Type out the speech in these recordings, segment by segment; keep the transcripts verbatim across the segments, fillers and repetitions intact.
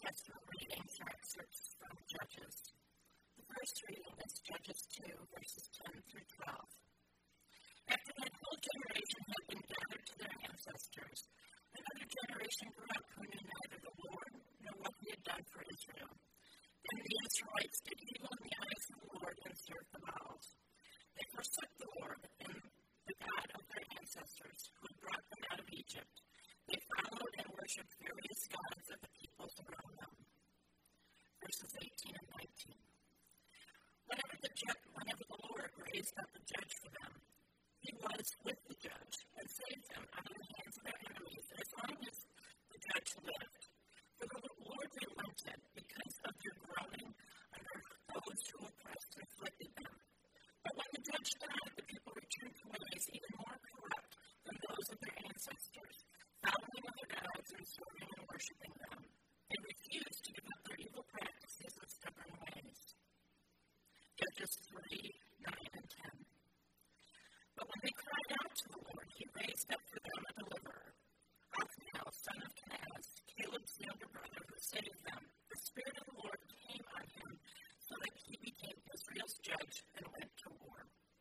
Testament readings are excerpts from Judges. The first reading is Judges two, verses ten through twelve. After that whole generation had been gathered to their ancestors, another generation grew up who knew neither the Lord nor what he had done for Israel. Then the Israelites did evil in the eyes of the Lord and served the Baals. They forsook the Lord and the God of their ancestors, who had brought them out of Egypt. They followed and worshipped various gods of the peoples around them. Verses eighteen and nineteen. Whenever the, ju- whenever the Lord raised up a judge for them, he was with the judge and saved them out of the hands of their enemies as long as the judge lived. For the Lord relented because of their groaning under those who oppressed and afflicted them. But when the judge died, the people returned to ways even more corrupt than those of their ancestors, following other gods and serving and worshiping them. They refused to give up their evil practices and stubborn ways. Judges three, nine, and ten. But when they cried out to the Lord, he raised up for them a deliverer, Othniel, son of Kenaz, Caleb's younger brother, who saved them. The Spirit of the Lord came on him, so that he became Israel's judge and went to war.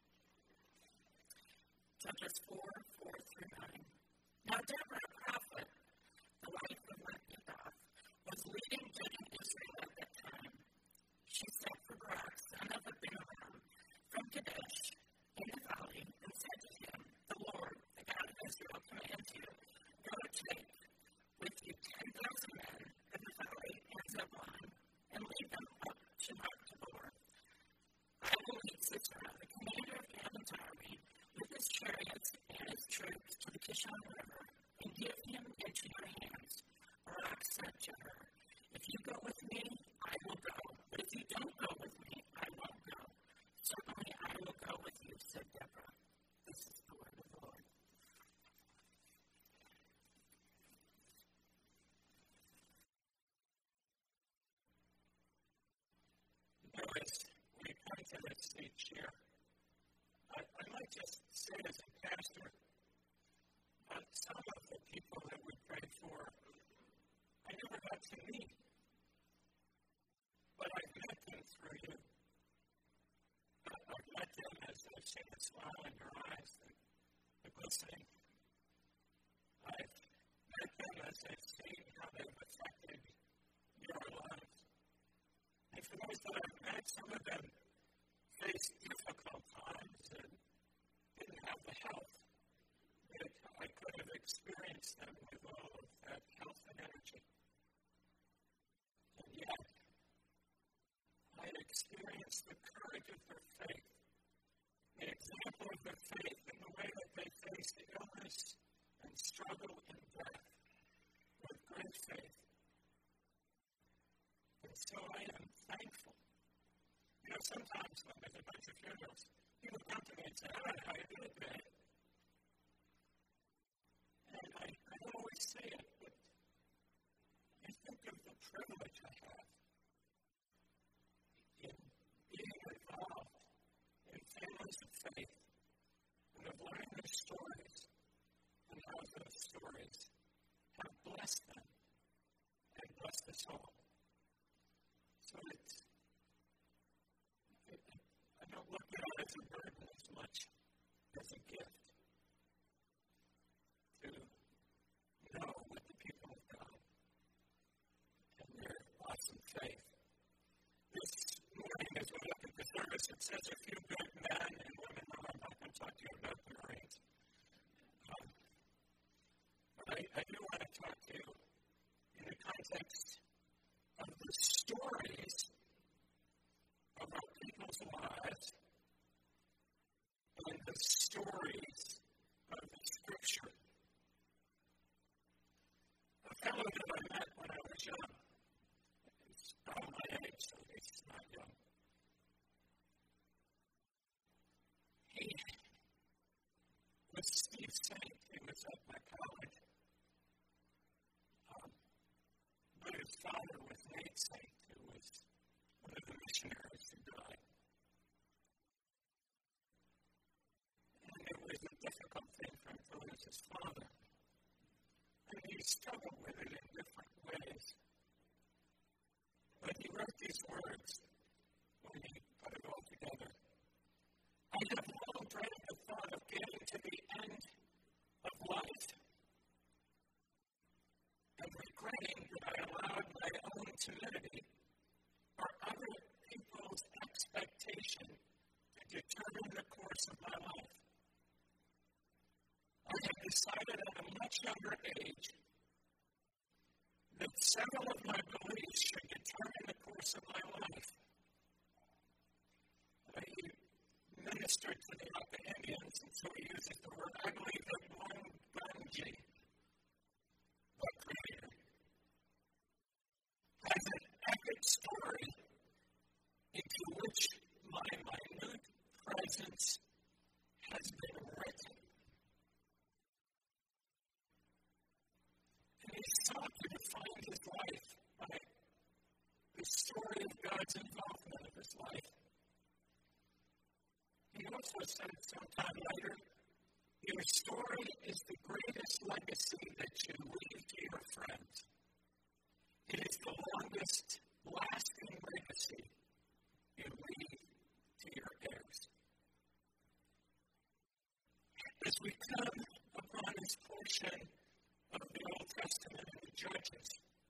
Judges four, four through nine. Now Deborah, a prophet, the wife of Lappidoth, was leading judging Israel at that time. She sent for Barak, son of Abinoam, from Kadesh, in the valley, and said to him, the Lord, the God of Israel, commands you, go take with you ten thousand men of the valley and Zebulun, and lead them up to Mount Tabor. I will lead Sisera, the commander of Ammon's army, with his chariots and his troops to the Kishon River, and give him into your hands. Barak said to her, if you go with me, I will go, but if you don't go with me, I won't go. Certainly I will go with you, said Deborah. This is the word of the Lord. You know, as we come to this each year, I, I might just say as a pastor, uh, some of the people that we pray for, I never got to meet, but I've met them through you. I've met them as I've seen the smile in your eyes and the glistening. I've met them as I've seen how they've affected your lives. And for those that I've met, some of them faced difficult times and didn't have the health that I could have experienced them with all of that health and energy. And yet, I experienced the courage of their faith, the example of their faith in the way that they faced illness and struggle and death with great faith. And so I am thankful. You know, sometimes when there's a bunch of funerals, people come to me and say, I don't know how you do it, man. And I, I don't always say it, but I think of the privilege I have in being involved in families of faith and of learning their stories and how those stories have blessed them and blessed us all. So it's, it, I don't look at it as a burden as much as a gift to know what the people of God and their awesome faith. This morning, as we look at the service, it says a few good men and women. Well, I'm not going to talk to you about the Marines. Um, but I, I do want to talk to you in the context of the stories of our people's lives and the stories of the Scripture. A fellow that I met when I was young, he's about my age, so he's not young. He was Steve Saint. He was at my college. Um, but his father was Nate Saint, who was one of the missionaries who died. And it was a difficult thing for him to lose his father. And he struggled with it in different ways. these words when you put it all together. I have long dreamed the thought of getting to the end of life and regretting that I allowed my own timidity or other people's expectation to determine the course of my life. I have decided at a much younger age that several of my beliefs should determine the course of my life. I ministered to the Alpha Indians, and so he uses the word. I believe that one Ganji, the creator, has an epic story into which my minute presence has been written. And he sought to define his life by the story of God's involvement in his life. He also said sometime later, your story is the greatest legacy that you leave to your friends. It is the longest lasting legacy you leave to your heirs. As we come upon this portion of the Old Testament and the Judges,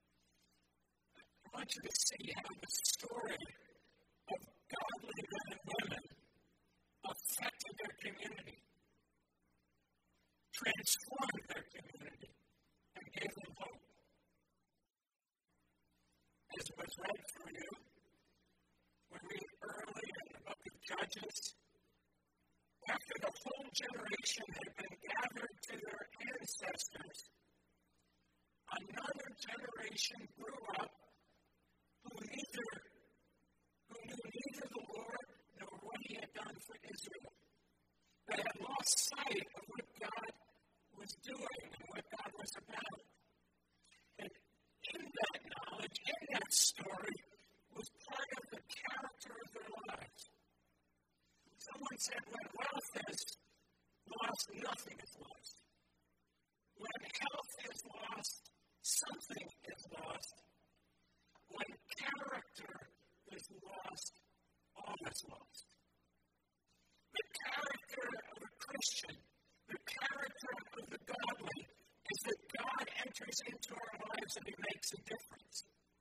I want you to see how the story of godly men and women affected their community, transformed their community, and gave them hope. As was read for you, we read early in the book of Judges, after the whole generation had been gathered to their ancestors, another generation grew up who neither who knew neither the Lord nor what he had done for Israel. They had lost sight of what God was doing and what God was about. And in that knowledge, in that story, was part of the character of their lives. Someone said, when wealth is lost, nothing is lost. When health is lost, something is lost. When character is lost, all is lost. The character of a Christian, the character of the godly, is that God enters into our lives and he makes a difference.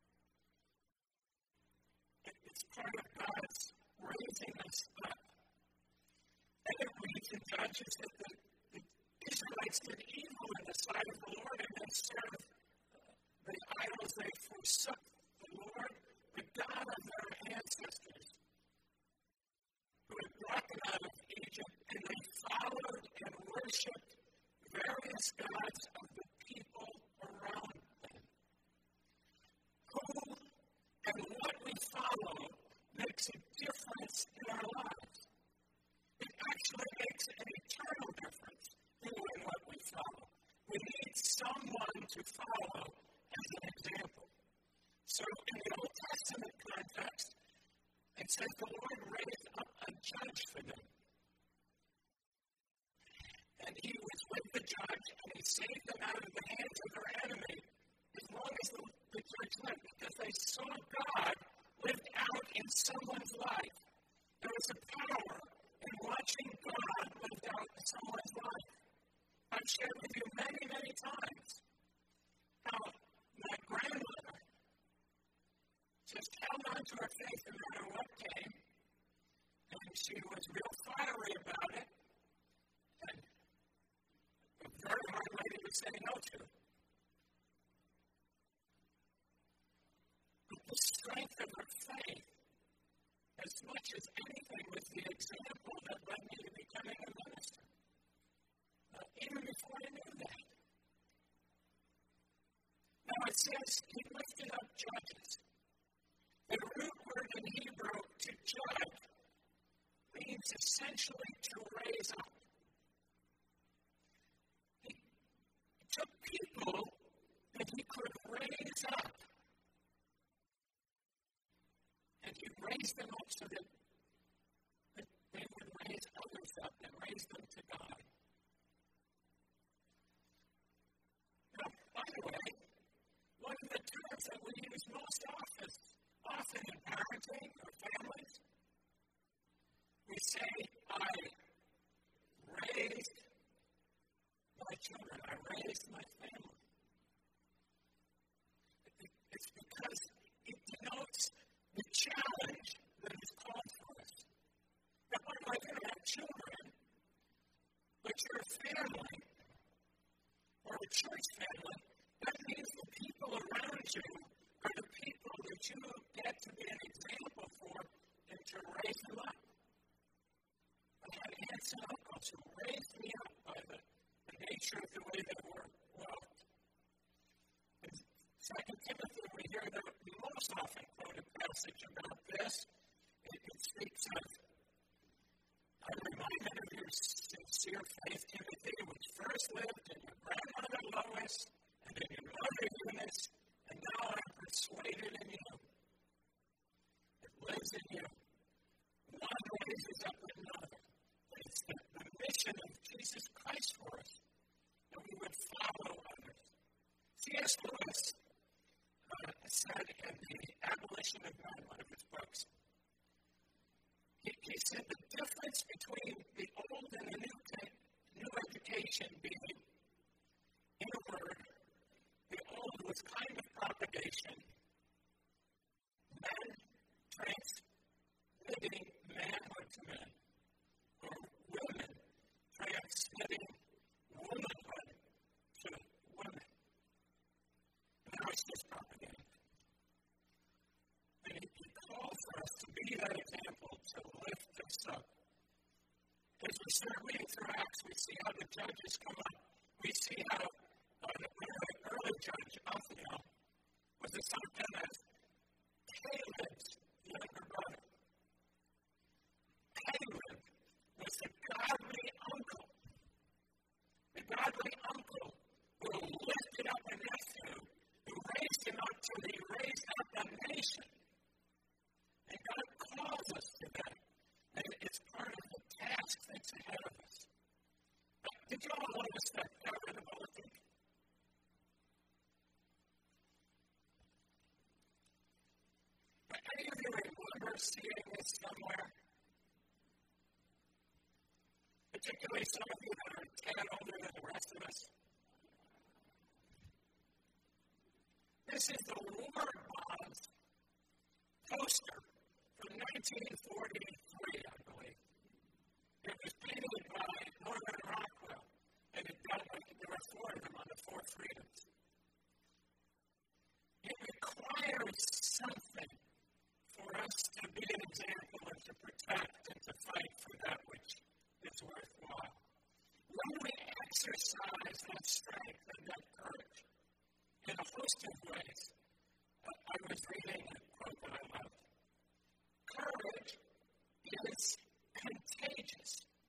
It's part of God's raising us up. And it reads in Judges that the, the Israelites did evil in the sight of the Lord, and they served the idols. They forsook the Lord, the God of their ancestors, who had brought them out of Egypt, and they followed and worshipped various gods of the people around them. Who and what we follow makes a difference in our lives. It actually makes an eternal difference who and what we follow. We need someone to follow as an example. So in the Old Testament context, it says the Lord raised up a judge for them. And he was with the judge, and he saved them out of the hands of their enemy as long as the, the judge lived, because they saw God lived out in someone's life. There was a power in watching God lived out in someone's life. I've shared with you many, many times how my grandmother just held on to her faith no matter what came, and she was real fiery about it, and a very hard lady to say no to. But the strength of her faith, as much as anything, was the example that led me to becoming a minister, uh, even before I knew that. Now it says he lifted up judges. The root word in Hebrew, to judge, means essentially to raise up. He took people that he could raise up, and he raised them up so that, that they would raise others up and raise them to God. Now, by the way, one of the terms that we use most often, often in It's because it denotes the challenge that is called for us. That one might have children, but you're a family, or a church family. That means the people around you are the people that you get to be an example for and to raise them up. I had aunts and uncles who raised me up by the, the nature of the way they were loved. In Second Timothy, we hear the most often quoted passage about this. It, it speaks of, I'm reminded of your sincere faith, Timothy, which first lived in your grandmother Lois and in your mother Eunice, and now I'm persuaded in you. It lives in you. One raises up another. But it's the, the mission of Jesus Christ for us, that we would follow others. C S Lewis uh, said in The Abolition of Man, one of his books, he, he said the difference between the old and the new, new education being, in a word, the old was kind of propagation, men transmitting manhood to men, or women transmitting womanhood to women. Now it's just propaganda. And he, he calls for us to be that example, to lift us up. As we start reading through Acts, we see how the judges come up. We see how uh, the early judge, Othniel, was the son of Kenaz, Caleb's younger brother. Caleb was the godly uncle. The godly uncle who lifted up a nephew, who raised him up till he raised up a nation. And God calls us to that. And it's part of the task that's ahead of us. But did you all notice that cover in the bulletin? Any of you remember seeing this somewhere? Particularly some of you that are a tad older than the rest of us. This is the War Bonds poster from nineteen forty-three, I believe. It was painted by Norman Rockwell, and it dealt with, there were four of them on the four freedoms. It requires something for us to be an example and to protect and to fight for that which is worthwhile. When we exercise that strength and that courage in a host of ways, uh, I was reading a quote that I loved. Courage is contagious.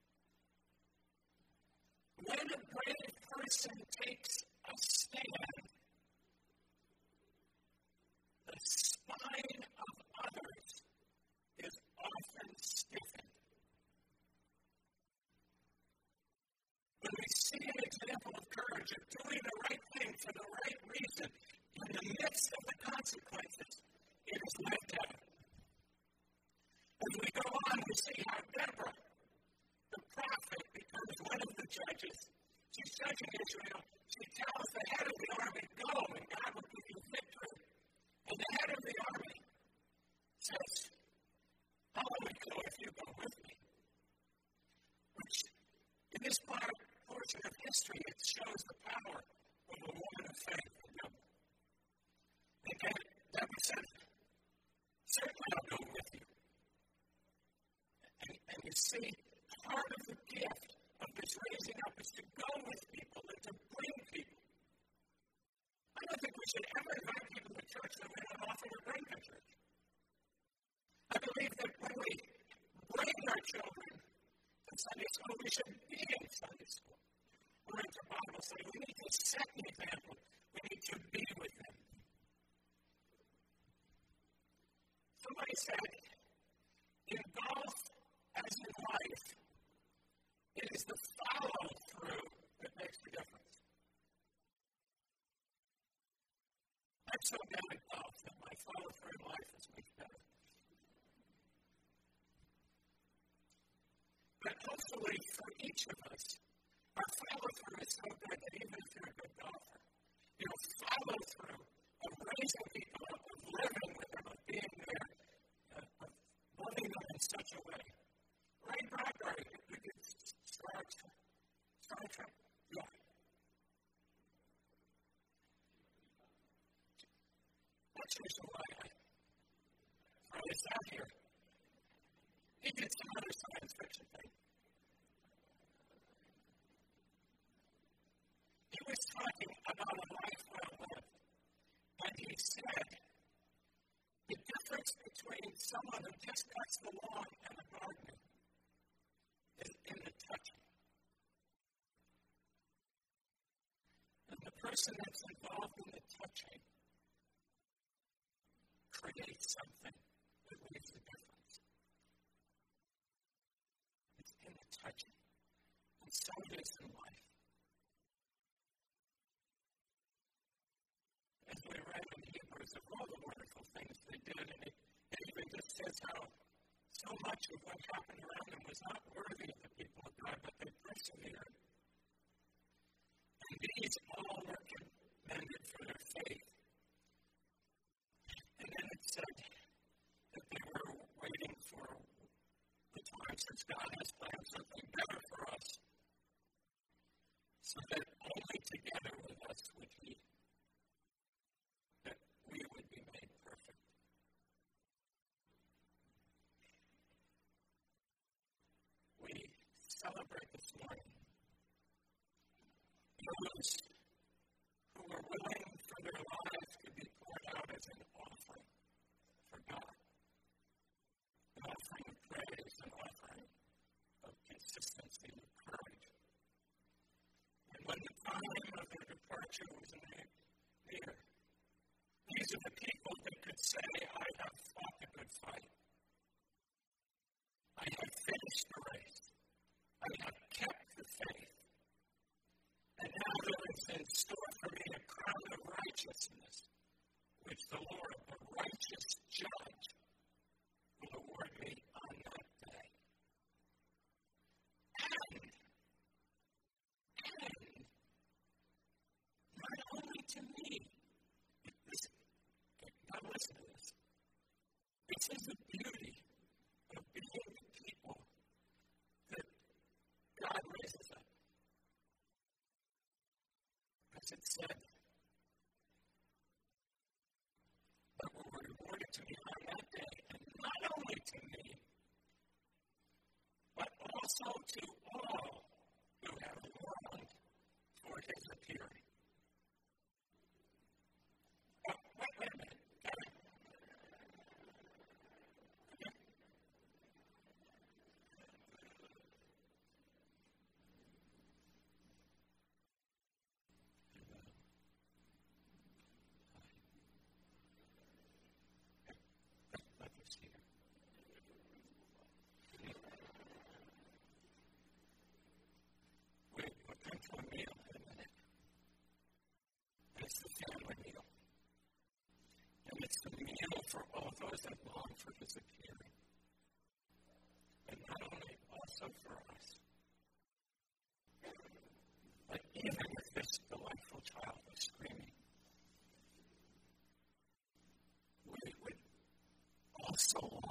When a brave person takes a stand, the spine of others is often stiffened. When we see an example of courage, of doing the right thing for the right reason, in the midst of the consequences, it is lived out. As we go on, we see how Deborah, the prophet, becomes one of the judges. She's judging Israel. She tells the head of the army, go, and God will give you victory. And the head of the army says, I'll only go if you go with me. Which, in this part, portion of history, it shows the power of a woman of faith in Deborah. And Deborah said, certainly I'll go with you. And, and you see, part of the gift of this raising up is to go with people and to bring people. I don't think we should ever invite people to church that we don't offer to bring to church. I believe that when we bring our children to Sunday school, we should be in Sunday school. We're into Bible study. We need to set an example. We need to be with them. Somebody said, in golf as in life, it is the follow-through that makes the difference. I'm so bad at golf that my follow-through in life is much better. But hopefully for each of us, our follow-through is so good that even if you're a good golfer, you'll follow through of raising people up, of living with them, of being there, uh, of loving them in such a way. Ray Bradbury, we could start, start from, yeah. That's the reason why I brought this out here. He did some other science fiction thing. He was talking about a life well lived, and he said the difference between someone who just cuts the lawn and a gardener is in the touching. And the person that's involved in the touching creates something that makes a difference. It's in the touching. And so it is in life. As we read in Hebrews of all the wonderful things they did, and it, it even just says how so much of what happened around them was not worthy of the people of God, but they persevered. And these all were commended for their faith. And then it said that they were waiting for the time since God has planned something better for us, so that only together with us would He, that we would be made perfect. We celebrate this morning those who are willing for their lives to be poured out as an offering for God, an offering of praise, an offering of consistency, of courage. And when the time of their departure was near, these are the people that could say, I have fought a good fight. I have finished the race. I have kept the faith. And now there is in store for me a crown of righteousness, which the Lord, the righteous judge, will award me on that day. And, and, not only to me, listen, now listen to this. This is the beauty of being the people that God raises up. As it said, that will be rewarded to me on that day, and not only to me, but also to all who have longed for His appearing. Oh, wait, wait a minute. Kevin. Okay. Let me see here. We, we'll come to a meal in a minute. And it's the family meal. And it's the meal for all those that long for His appearing. And not only also for us, but even with this delightful child who's screaming, we would also